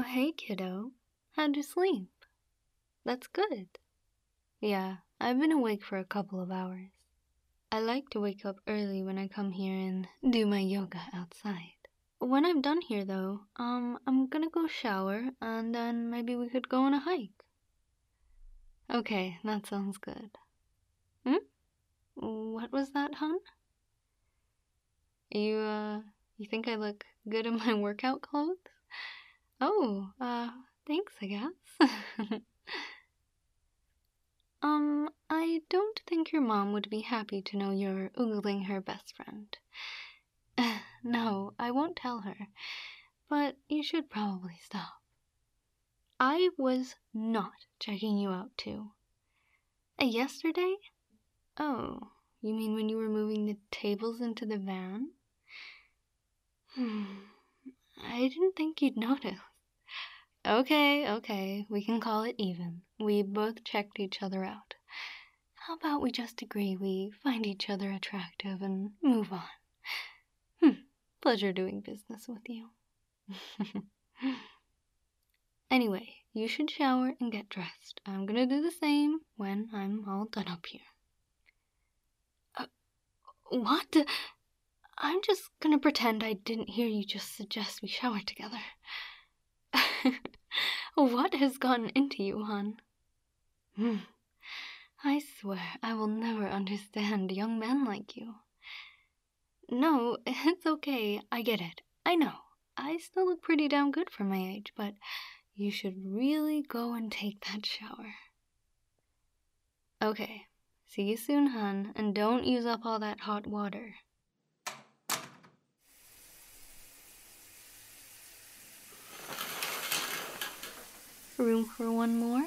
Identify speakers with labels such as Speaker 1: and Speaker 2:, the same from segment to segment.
Speaker 1: hey kiddo. How'd you sleep? That's good. Yeah, I've been awake for a couple of hours. I like to wake up early when I come here and do my yoga outside. When I'm done here though, I'm gonna go shower and then maybe we could go on a hike. Okay, that sounds good. What was that, hon? You think I look good in my workout clothes? Oh, thanks, I guess. I don't think your mom would be happy to know you're oogling her best friend. No, I won't tell her, but you should probably stop. I was not checking you out too. Yesterday? Oh, you mean when you were moving the tables into the van? I didn't think you'd notice. Okay, we can call it even. We both checked each other out. How about we just agree we find each other attractive and move on? Pleasure doing business with you. Anyway, you should shower and get dressed. I'm gonna do the same when I'm all done up here. What? I'm just gonna pretend I didn't hear you just suggest we shower together. What has gotten into you, hon? I swear I will never understand young men like you. No, it's okay. I get it. I know. I still look pretty damn good for my age, but you should really go and take that shower. Okay. See you soon, hon, and don't use up all that hot water. Room for one more?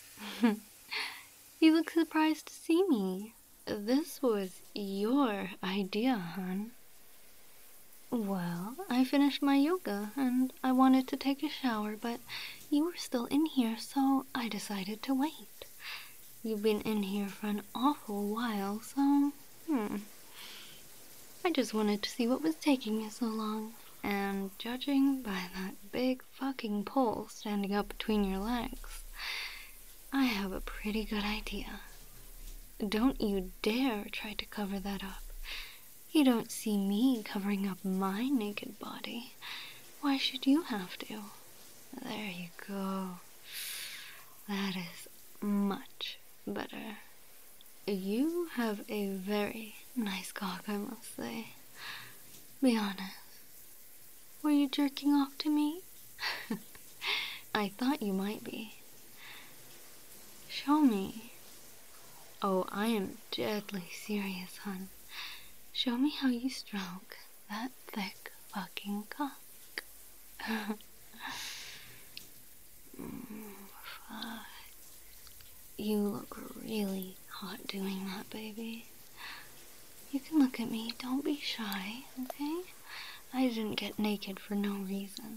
Speaker 1: You look surprised to see me. This was your idea, hon. Well, I finished my yoga and I wanted to take a shower, but you were still in here, so I decided to wait. You've been in here for an awful while, so, I just wanted to see what was taking you so long. And judging by that big fucking pole standing up between your legs, I have a pretty good idea. Don't you dare try to cover that up. You don't see me covering up my naked body. Why should you have to? There you go. That is much better. You have a very nice cock, I must say. Be honest. Were you jerking off to me? I thought you might be. Show me. Oh, I am deadly serious, hon. Show me how you stroke that thick fucking cock. Fuck. You look really hot doing that, baby. You can look at me. Don't be shy, okay? I didn't get naked for no reason.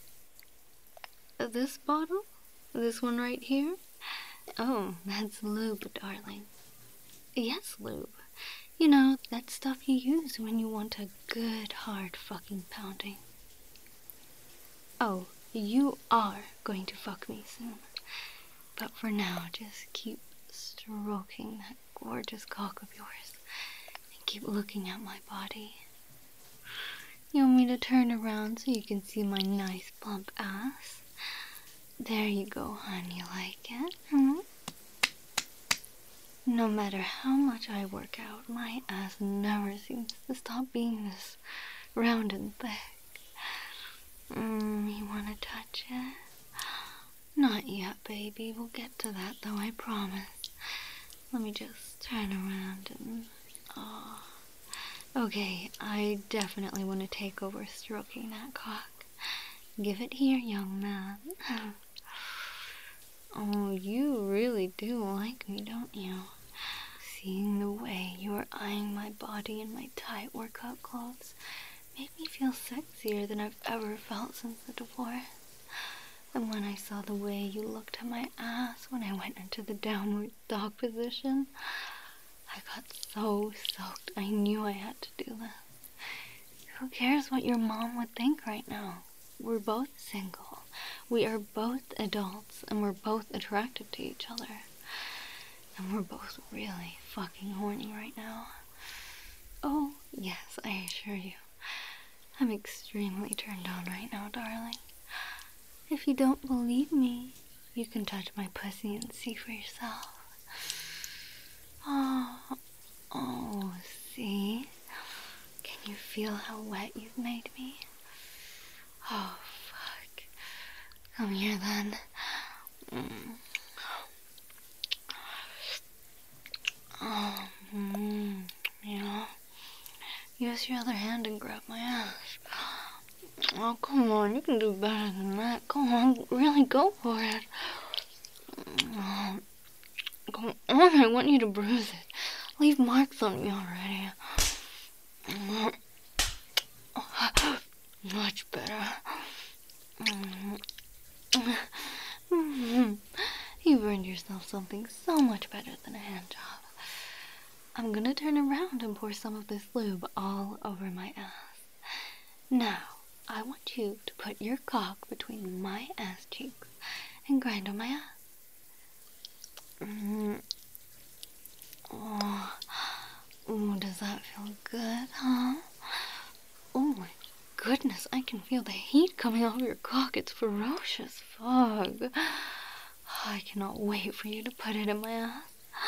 Speaker 1: This bottle? This one right here? Oh, that's lube, darling. Yes, lube. You know, that stuff you use when you want a good hard fucking pounding. Oh, you are going to fuck me soon. But for now, just keep stroking that gorgeous cock of yours and keep looking at my body. You want me to turn around so you can see my nice plump ass? There you go, hon. You like it? No matter how much I work out, my ass never seems to stop being this round and thick. You wanna touch it? Not yet, baby. We'll get to that, though, I promise. Let me just turn around and... Oh. Okay, I definitely want to take over stroking that cock. Give it here, young man. Oh, you really do like me, don't you? Seeing the way you are eyeing my body in my tight workout clothes made me feel sexier than I've ever felt since the divorce. And when I saw the way you looked at my ass when I went into the downward dog position, I got so soaked I knew I had to do this. Who cares what your mom would think right now? We're both single, We are both adults, and we're both attracted to each other. And we're both really fucking horny right now. Oh, yes, I assure you. I'm extremely turned on right now, darling. If you don't believe me, you can touch my pussy and see for yourself. Oh, see? Can you feel how wet you've made me? Oh, fuck. Come here, then. You know, use your other hand and grab my ass. Oh, come on, you can do better than that. Come on, really go for it. Come on, I want you to bruise it. Leave marks on me already. Much better. You've earned yourself something so much better than a hand job. I'm gonna turn around and pour some of this lube all over my ass. Now, I want you to put your cock between my ass cheeks and grind on my ass. Oh, does that feel good, huh? Oh my goodness, I can feel the heat coming off your cock. It's ferocious. Fuck. I cannot wait for you to put it in my ass.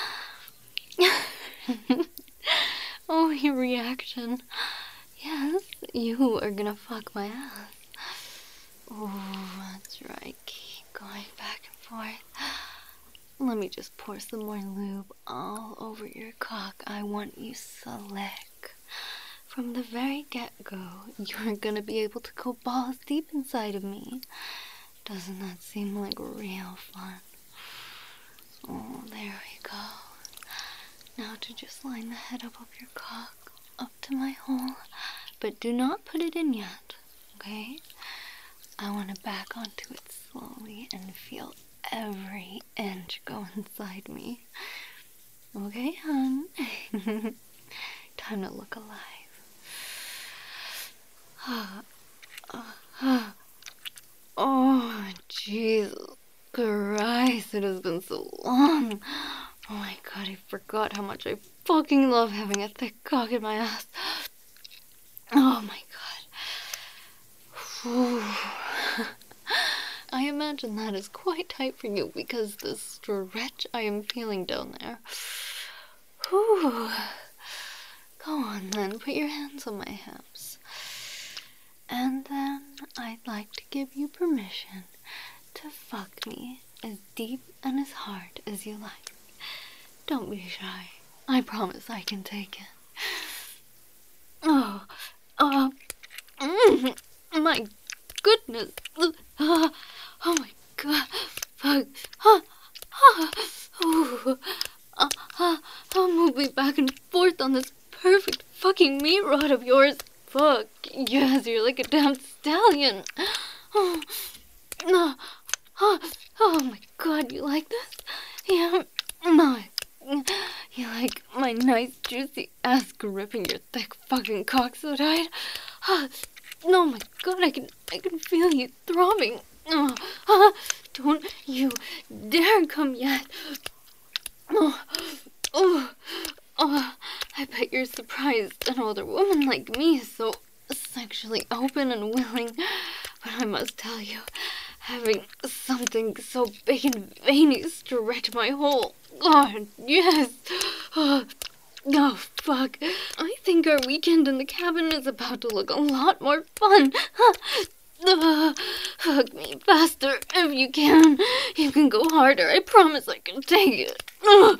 Speaker 1: Oh, your reaction. Yes, you are gonna fuck my ass. Oh, that's right. Keep going back and forth. Let me just pour some more lube all over your cock. I want you slick. From the very get-go, you're gonna be able to go balls deep inside of me. Doesn't that seem like real fun? Oh, there we go. Now to just line the head up of your cock up to my hole, but do not put it in yet, okay? I want to back onto it slowly and feel every inch go inside me. Okay, hon? Time to look alive. Oh, Jesus Christ, it has been so long. Oh my god, I forgot how much I fucking love having a thick cock in my ass. Oh my god. I imagine that is quite tight for you because the stretch I am feeling down there. Whew. Go on then, put your hands on my hips. And then I'd like to give you permission to fuck me as deep and as hard as you like. Don't be shy. I promise I can take it. My goodness. Oh my god. Fuck. I'll move me back and forth on this perfect fucking meat rod of yours. Fuck. Yes, you're like a damn stallion. Oh my god, you like this? Yeah. No. You like my nice juicy ass gripping your thick fucking cock so tight? Oh my god, I can feel you throbbing. Don't you dare come yet. I bet you're surprised an older woman like me is so sexually open and willing, but I must tell you, having something so big and veiny stretch my whole god, yes. Oh, fuck. I think our weekend in the cabin is about to look a lot more fun. Hug me faster if you can. You can go harder. I promise I can take it. Oh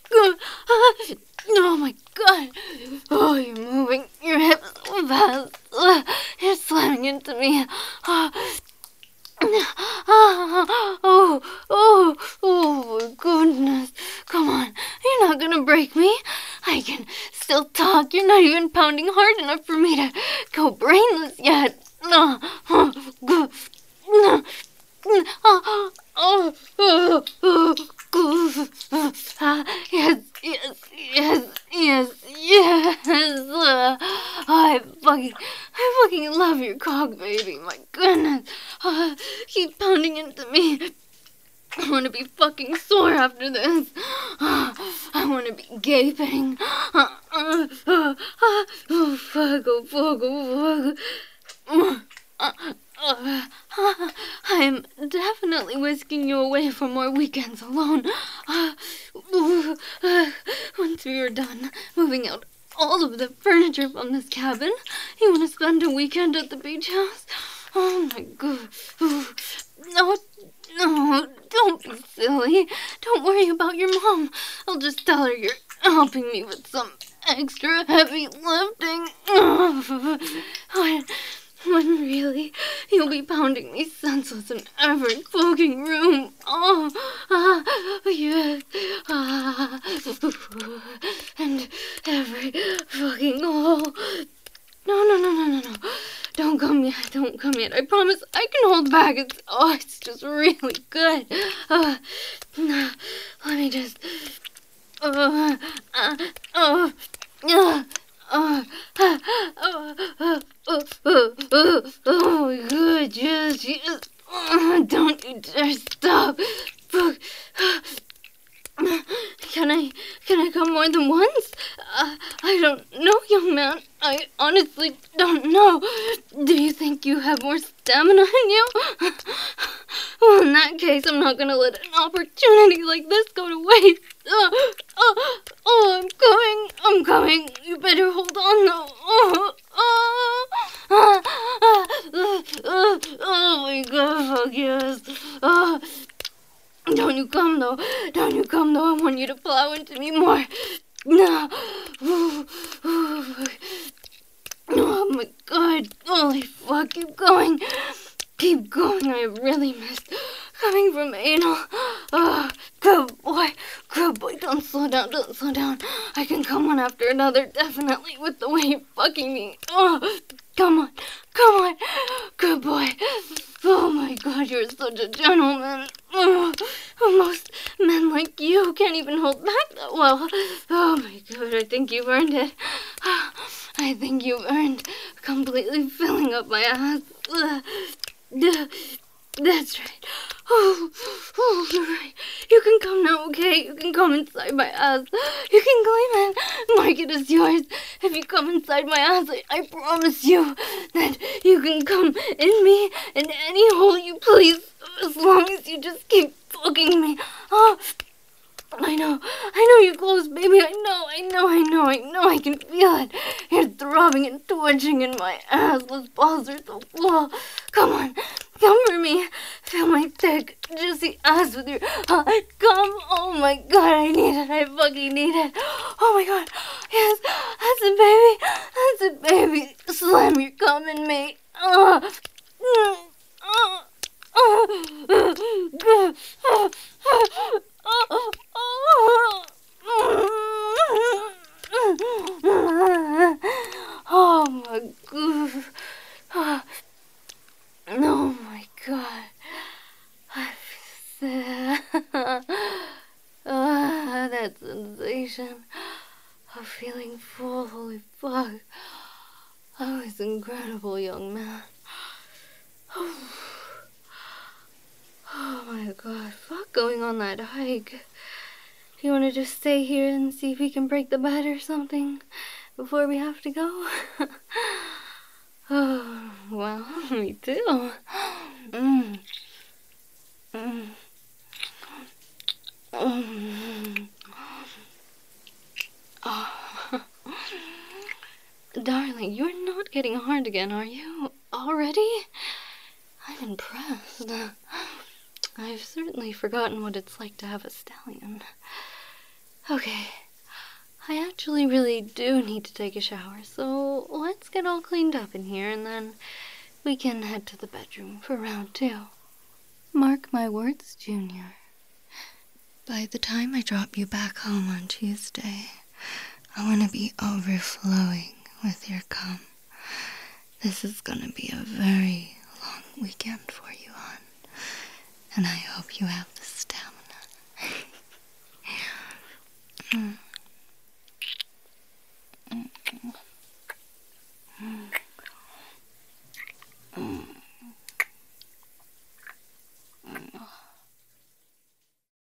Speaker 1: my god. Oh, you're moving your hips so fast. You're slamming into me. Oh my goodness. Come on. You're not gonna break me. I can still talk. You're not even pounding hard enough for me to go brainless yet. Yes. I fucking love your cock, baby. already, my goodness. Keep pounding into me. I want to be fucking sore after this. I want to be gaping. Oh, fuck, oh, fuck, oh, fuck. I'm definitely whisking you away for more weekends alone. Once we are done moving out all of the furniture from this cabin, you want to spend a weekend at the beach house? Oh my god. No, don't be silly. Don't worry about your mom. I'll just tell her you're helping me with some extra heavy lifting. When really, you'll be pounding me senseless in every fucking room. Yes. And every fucking hole. No. Don't come yet. I promise I can hold back. It's just really good. Let me just. Oh my god, yes. Don't you dare stop. Fuck. Can I come more than once? I don't know, young man. I honestly don't know. Do you think you have more stamina in you? Well, in that case, I'm not gonna let an opportunity like this go to waste. I'm coming. You better hold on, though. Oh my god, fuck yes. Don't you come though. I want you to plow into me more. No. Oh my god. Holy fuck. Keep going. I really missed coming from anal. Good boy. Don't slow down. I can come one after another, definitely, with the way you're fucking me. Come on. Good boy. Oh my god, you're such a gentleman. Most men like you can't even hold back that well. Oh my god, I think you've earned it. I think you've earned completely filling up my ass. That's right. You're right. You can come now, okay? You can come inside my ass. You can claim it. Market is yours. If you come inside my ass, I promise you that you can come in me in any hole you please, as long as you just keep fucking me. I know you're close, baby. I know. I can feel it. You're throbbing and twitching in my ass. Those balls are so full. Come on, come for me. Feel my thick, juicy ass with your come. Oh my god, I need it. I fucking need it. Oh my god. Yes, that's it, baby. Slam your cum in me. Oh my god. Oh my god. That sensation of feeling full, holy fuck. That was incredible, young man. Oh my god, fuck going on that hike. You wanna just stay here and see if we can break the bed or something before we have to go? Oh, well, me too. Darling, you're not getting hard again, are you? Already? I'm impressed. I've certainly forgotten what it's like to have a stallion. Okay, I actually really do need to take a shower, so let's get all cleaned up in here and then we can head to the bedroom for round 2. Mark my words, Junior. By the time I drop you back home on Tuesday, I want to be overflowing with your cum. This is gonna be a very long weekend for you, hon. And I hope you have